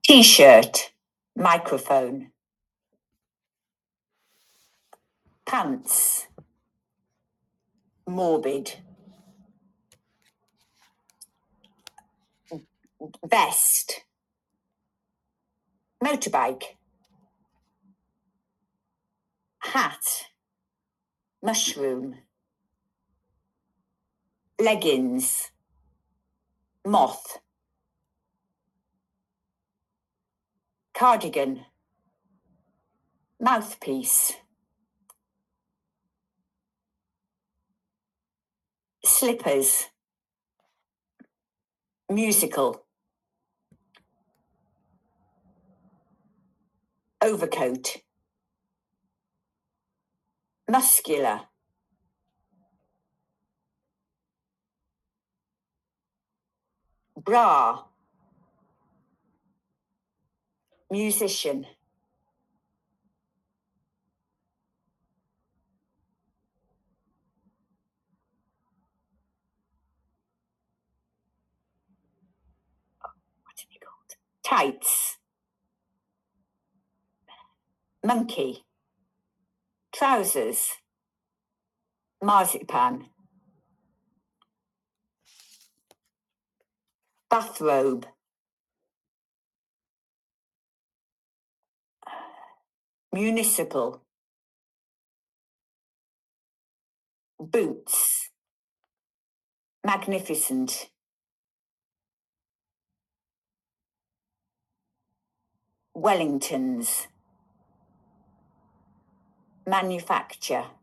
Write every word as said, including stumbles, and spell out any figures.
T-shirt, microphone. Pants, morbid. Vest, motorbike. Hat, mushroom. Leggings, moth. Cardigan, mouthpiece. Slippers, musical. Overcoat, muscular. Bra, musician. What's it called? Tights. Monkey. Trousers. Marzipan. Bathrobe. Municipal. Boots. Magnificent. Wellingtons. Manufacture.